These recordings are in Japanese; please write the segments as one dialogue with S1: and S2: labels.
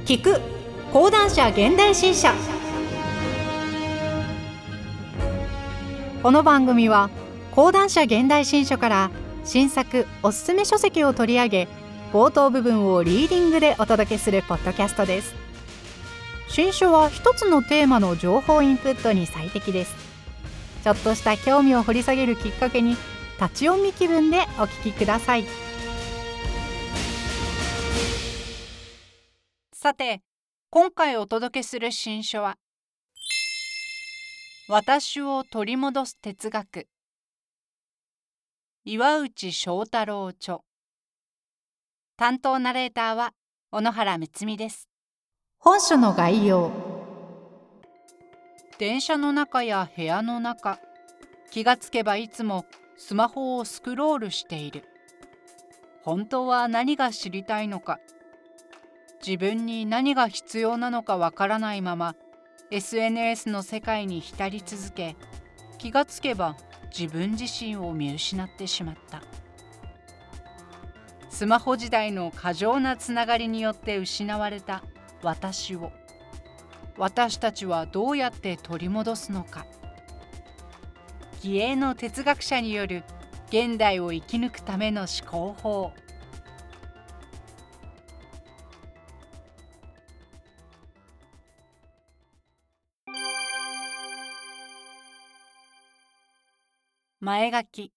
S1: 聞く講談社現代新社。この番組は講談社現代新書から新作おすすめ書籍を取り上げ、冒頭部分をリーディングでお届けするポッドキャストです。新書は一つのテーマの情報インプットに最適です。ちょっとした興味を掘り下げるきっかけに、立ち読み気分でお聞きください。さて、今回お届けする新書は、私を取り戻す哲学、岩内章太郎著。担当ナレーターは小野原睦美です。本書の概要。電車の中や部屋の中、気がつけばいつもスマホをスクロールしている。本当は何が知りたいのか、自分に何が必要なのかわからないまま SNS の世界に浸り続け、気がつけば自分自身を見失ってしまった。スマホ時代の過剰なつながりによって失われた私を、私たちはどうやって取り戻すのか。気鋭の哲学者による現代を生き抜くための思考法。前書き。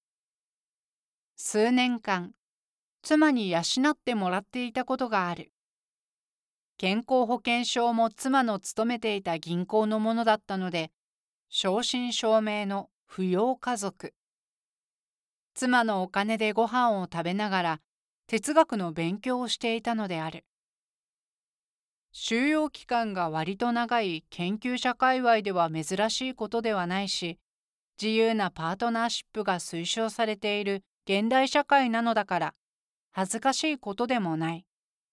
S1: 数年間、妻に養ってもらっていたことがある。健康保険証も妻の勤めていた銀行のものだったので、正真正銘の扶養家族。妻のお金でご飯を食べながら哲学の勉強をしていたのである。収容期間が割と長い研究者界隈では珍しいことではないし、自由なパートナーシップが推奨されている現代社会なのだから恥ずかしいことでもない。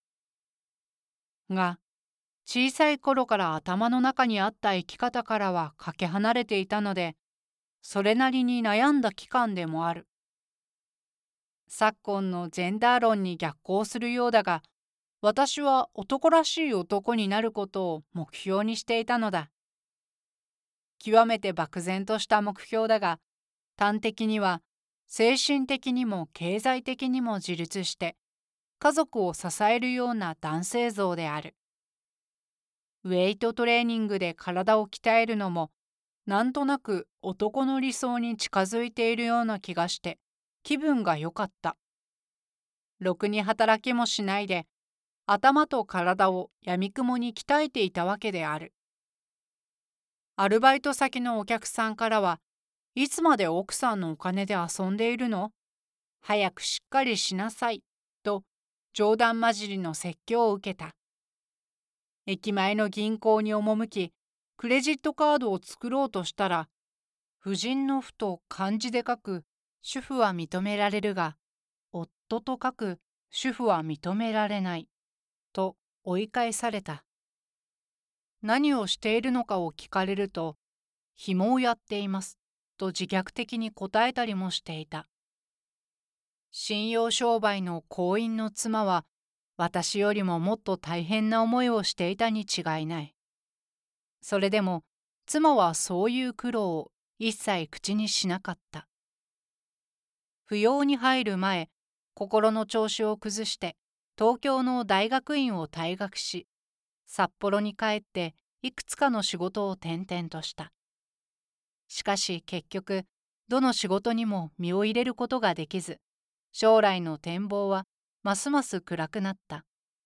S1: が、小さい頃から頭の中にあった生き方からはかけ離れていたので、それなりに悩んだ期間でもある。昨今のジェンダー論に逆行するようだが、私は男らしい男になることを目標にしていたのだ。極めて漠然とした目標だが、端的には精神的にも経済的にも自立して家族を支えるような男性像である。ウェイトトレーニングで体を鍛えるのもなんとなく男の理想に近づいているような気がして気分が良かった。ろくに働きもしないで頭と体を闇雲に鍛えていたわけである。アルバイト先のお客さんからは、いつまで奥さんのお金で遊んでいるの？早くしっかりしなさい、と冗談交じりの説教を受けた。駅前の銀行に赴き、クレジットカードを作ろうとしたら、婦人の婦と漢字で書く主婦は認められるが、夫と書く主婦は認められない、と追い返された。何をしているのかを聞かれると、紐をやっています、と自虐的に答えたりもしていた。信用商売の行員の妻は、私よりももっと大変な思いをしていたに違いない。それでも、妻はそういう苦労を一切口にしなかった。扶養に入る前、心の調子を崩して、東京の大学院を退学し、札幌に帰っていくつかの仕事を転々とした。しかし結局、どの仕事にも身を入れることができず、将来の展望はますます暗くなった。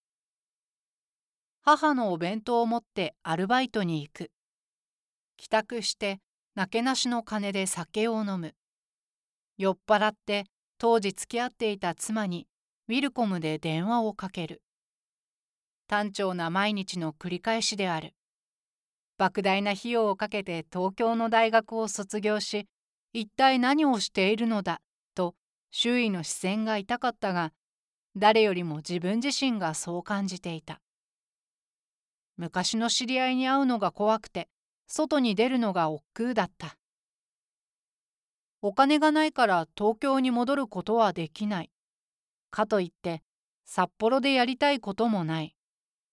S1: 母のお弁当を持ってアルバイトに行く。帰宅してなけなしの金で酒を飲む。酔っ払って当時付き合っていた妻にウィルコムで電話をかける。単調な毎日の繰り返しである。莫大な費用をかけて東京の大学を卒業し、一体何をしているのだと周囲の視線が痛かったが、誰よりも自分自身がそう感じていた。昔の知り合いに会うのが怖くて、外に出るのが億劫だった。お金がないから東京に戻ることはできない。かといって、札幌でやりたいこともない。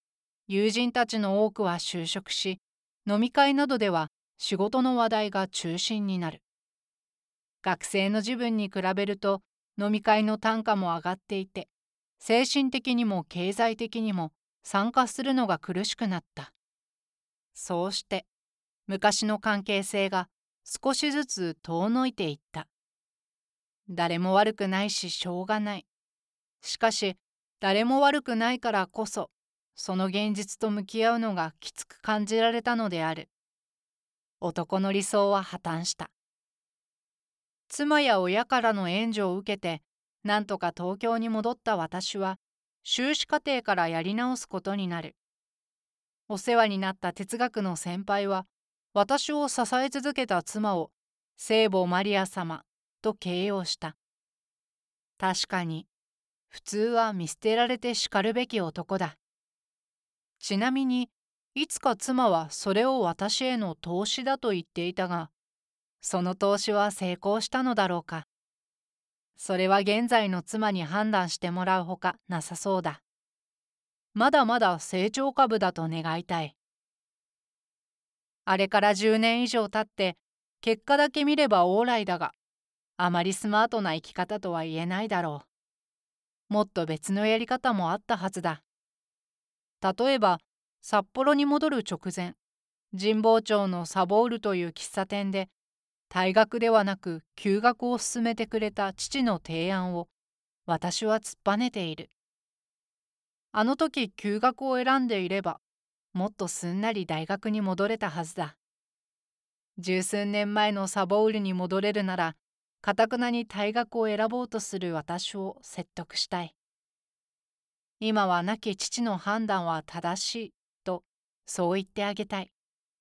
S1: 友人たちの多くは就職し、飲み会などでは仕事の話題が中心になる。学生の自分に比べると飲み会の単価も上がっていて、精神的にも経済的にも参加するのが苦しくなった。そうして昔の関係性が少しずつ遠のいていった。誰も悪くないししょうがない。しかし誰も悪くないからこそ、その現実と向き合うのがきつく感じられたのである。男の理想は破綻した。妻や親からの援助を受けて、なんとか東京に戻った私は、修士課程からやり直すことになる。お世話になった哲学の先輩は、私を支え続けた妻を聖母マリア様と形容した。確かに、普通は見捨てられてしかるべき男だ。ちなみに、いつか妻はそれを私への投資だと言っていたが、その投資は成功したのだろうか。それは現在の妻に判断してもらうほかなさそうだ。まだまだ成長株だと願いたい。あれから10年以上経って、結果だけ見れば往来だが、あまりスマートな生き方とは言えないだろう。もっと別のやり方もあったはずだ。例えば、札幌に戻る直前、神保町のサボールという喫茶店で、退学ではなく休学を勧めてくれた父の提案を私は突っぱねている。あの時休学を選んでいれば、もっとすんなり大学に戻れたはずだ。十数年前のサボールに戻れるなら、頑なに退学を選ぼうとする私を説得したい。今は亡き父の判断は正しいと、そう言ってあげたい。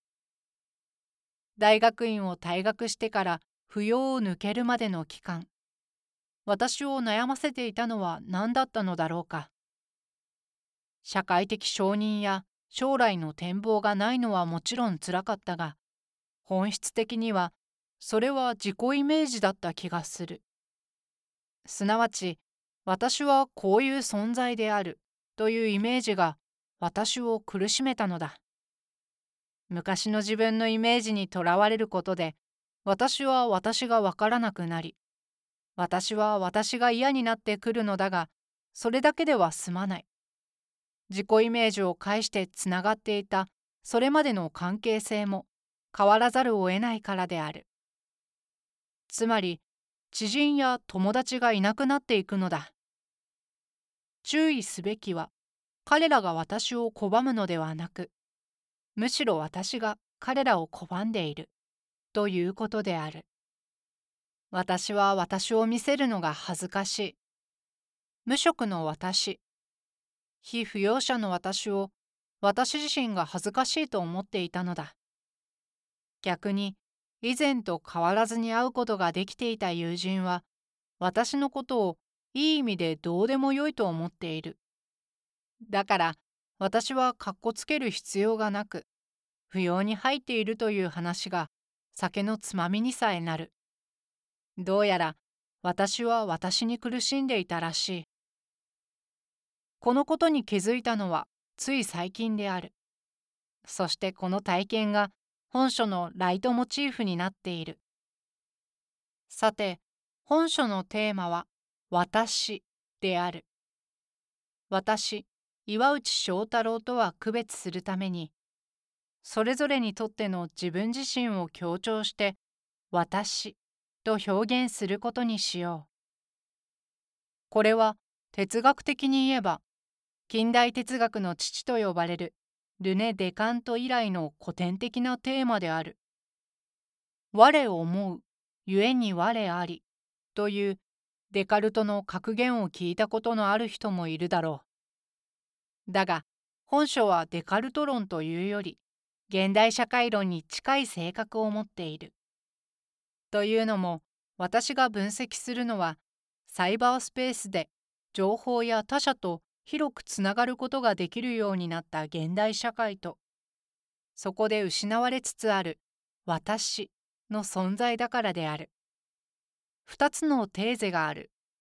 S1: 大学院を退学してから扶養を抜けるまでの期間、私を悩ませていたのは何だったのだろうか。社会的承認や将来の展望がないのはもちろんつらかったが、本質的にはそれは自己イメージだった気がする。すなわち、私はこういう存在であるというイメージが私を苦しめたのだ。昔の自分のイメージにとらわれることで、私は私がわからなくなり、私は私が嫌になってくるのだが、それだけでは済まない。自己イメージを介してつながっていたそれまでの関係性も変わらざるを得ないからである。つまり、知人や友達がいなくなっていくのだ。注意すべきは、彼らが私を拒むのではなく、むしろ私が彼らを拒んでいるということである。私は私を見せるのが恥ずかしい。無職の私、被扶養者の私を私自身が恥ずかしいと思っていたのだ。逆に、以前と変わらずに会うことができていた友人は、私のことをいい意味でどうでもよいと思っている。だから、私はかっこつける必要がなく、扶養に入っているという話が酒のつまみにさえなる。どうやら私は私に苦しんでいたらしい。このことに気づいたのはつい最近である。そしてこの体験が本書のライトモチーフになっている。さて、本書のテーマは私である。私、岩内章太郎とは区別するために、それぞれにとっての自分自身を強調して私と表現することにしよう。これは哲学的に言えば、近代哲学の父と呼ばれるルネ・デカント以来の古典的なテーマである。我思う、故に我ありというデカルトの格言を聞いたことのある人もいるだろう。だが、本書はデカルト論というより、現代社会論に近い性格を持っている。というのも、私が分析するのは、サイバースペースで情報や他者と広くつながることができるようになった現代社会と、そこで失われつつある私の存在だからである。二つのテーゼがあ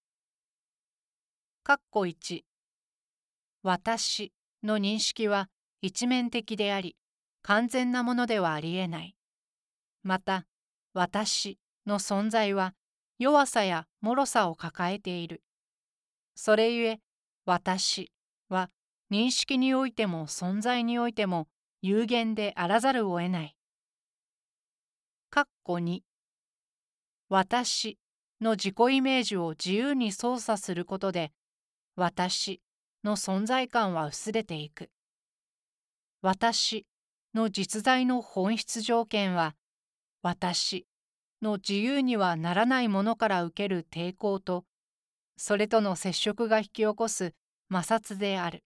S1: る。1、私の認識は一面的であり、完全なものではありえない。また、私の存在は弱さや脆さを抱えている。それゆえ、私は認識においても存在においても有限であらざるを得ない。2、私の自己イメージを自由に操作することで、私の存在感は薄れていく。私の実在の本質条件は、私の自由にはならないものから受ける抵抗と、それとの接触が引き起こす摩擦である。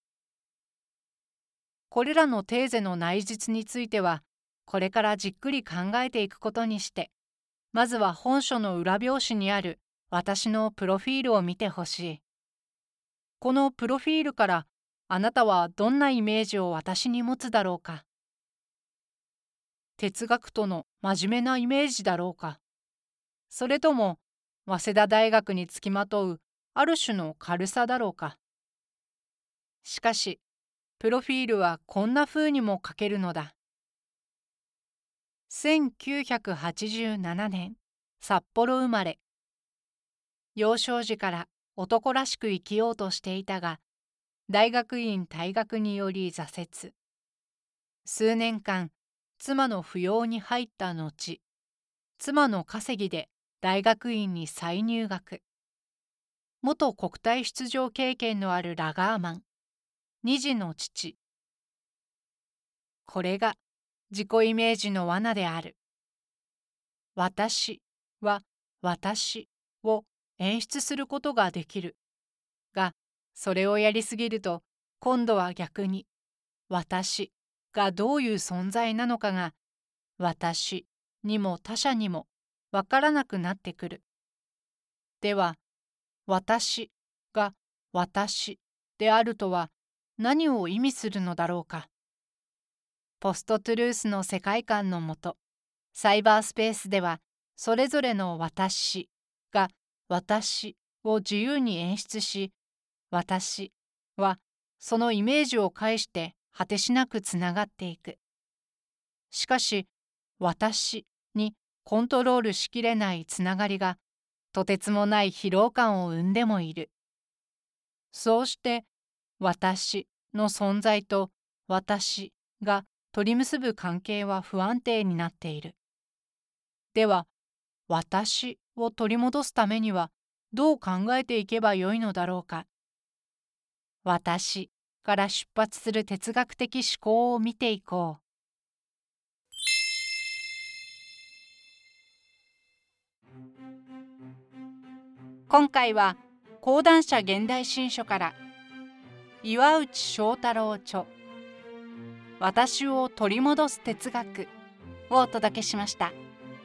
S1: これらのテーゼの内実については、これからじっくり考えていくことにして、まずは本書の裏表紙にある私のプロフィールを見てほしい。このプロフィールからあなたはどんなイメージを私に持つだろうか。哲学との真面目なイメージだろうか。それとも早稲田大学につきまとうある種の軽さだろうか。しかし、プロフィールはこんな風にも書けるのだ。1987年、札幌生まれ。幼少時から男らしく生きようとしていたが、大学院退学により挫折。数年間、妻の扶養に入った後、妻の稼ぎで大学院に再入学。元国体出場経験のあるラガーマン。2児の父。これが自己イメージの罠である。私は私を演出することができる。が、それをやりすぎると、今度は逆に、私がどういう存在なのかが、私にも他者にもわからなくなってくる。では、私が私であるとは何を意味するのだろうか。ポストトゥルースの世界観のもと、サイバースペースでは、それぞれの私が私を自由に演出し、私はそのイメージを介して果てしなくつながっていく。しかし、私にコントロールしきれないつながりが、とてつもない疲労感を生んでもいる。そうして、私の存在と私が取り結ぶ関係は不安定になっている。では、私を取り戻すためにはどう考えていけばよいのだろうか。私から出発する哲学的思考を見ていこう。今回は講談社現代新書から岩内章太郎著私を取り戻す哲学をお届けしました。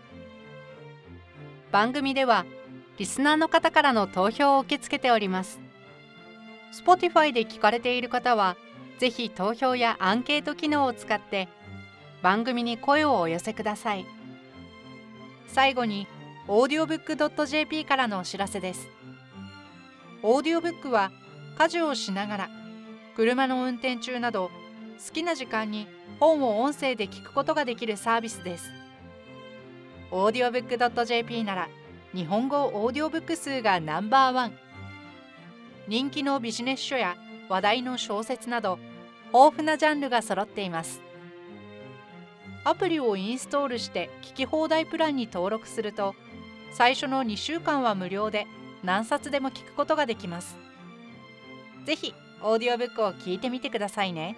S1: 番組ではリスナーの方からの投票を受け付けております。Spotify で聞かれている方はぜひ投票やアンケート機能を使って番組に声をお寄せください。最後にaudiobook.jp からのお知らせです。オーディオブックは家事をしながら、車の運転中など好きな時間に本を音声で聞くことができるサービスです。audiobook.jp なら日本語オーディオブック数がナンバーワン。人気のビジネス書や話題の小説など豊富なジャンルが揃っています。アプリをインストールして聞き放題プランに登録すると、最初の2週間は無料で何冊でも聞くことができます。ぜひオーディオブックを聞いてみてくださいね。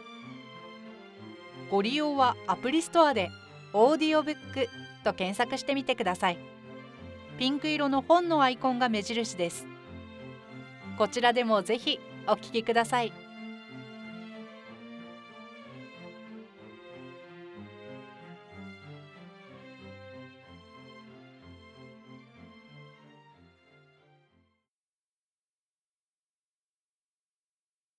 S1: ご利用はアプリストアでオーディオブックと検索してみてください。ピンク色の本のアイコンが目印です。こちらでもぜひお聞きください。